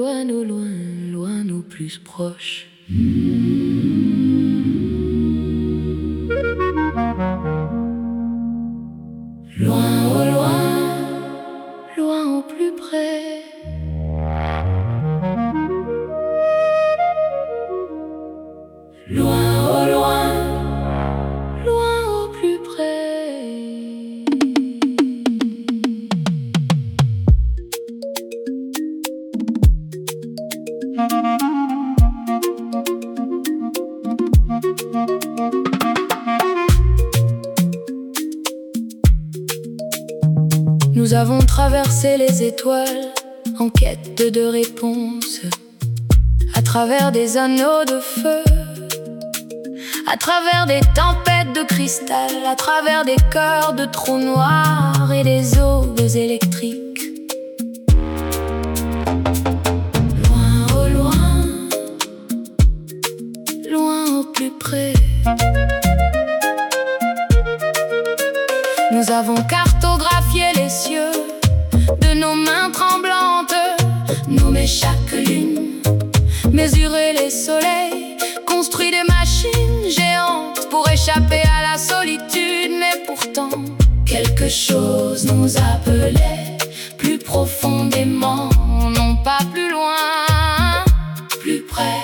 loin, loin nos plus proches. Loin au loin, loin au plus près. Loin au loin, loin au plus près. Nous avons traversé les étoiles en quête de réponses, à travers des anneaux de feu, à travers des tempêtes de cristal, à travers des cœurs de trous noirs et des aubes électriques. Loin au loin, loin au plus près. Nous avons cartographié les cieux de nos mains tremblantes, nommé chaque lune, mesuré les soleils, construit des machines géantes pour échapper à la solitude. Mais pourtant, quelque chose nous appelait plus profondément, non pas plus loin, plus près.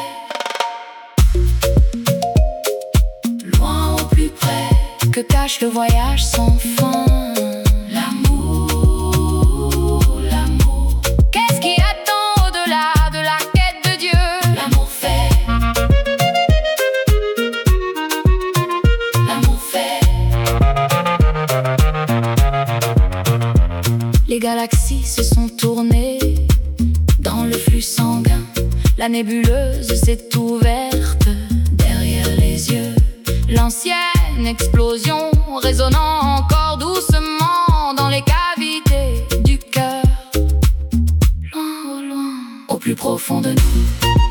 Loin au plus près, que cache le voyage sans fin. L'amour, l'amour. Qu'est-ce qui attend au-delà de la quête de Dieu? L'amour fait. L'amour fait. Les galaxies se sont tournées dans le flux sanguin. La nébuleuse s'est ouverte derrière les yeux. L'ancienne explosion résonnant encore doucement dans les cavités du cœur. Loin au loin, au plus profond de nous.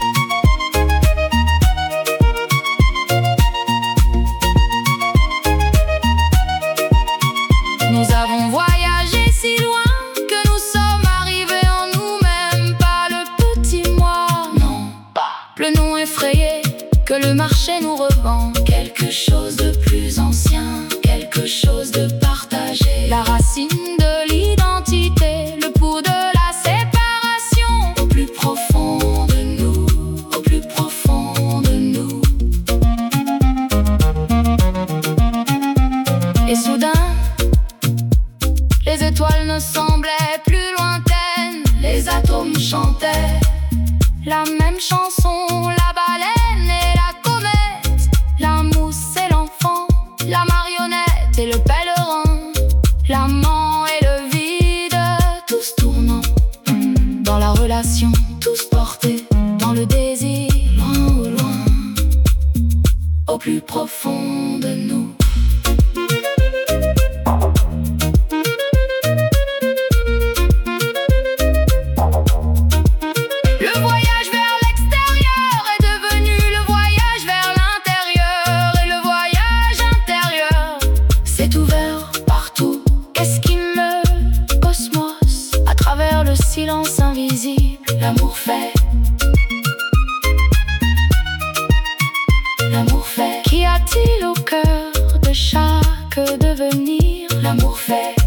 Nous avons voyagé si loin que nous sommes arrivés en nous-mêmes. Pas le petit moi, non, pas le nom effrayé que le marché nous revend. Quelque chose de plus ancien, quelque chose de partagé. La racine de l'identité, le pouls de la séparation. Au plus profond de nous, au plus profond de nous. Et soudain, les étoiles ne semblaient plus lointaines. Les atomes chantaient la même chanson. La baleine et la comète, la mousse et l'enfant, la marionnette et le pèlerin, l'amant et le vide, tous tournant dans la relation, tous portés dans le désir. Loin au loin, au plus profond de nous. Silence invisible, l'amour fait. L'amour fait. Qu'y a-t-il au cœur de chaque devenir? L'amour fait.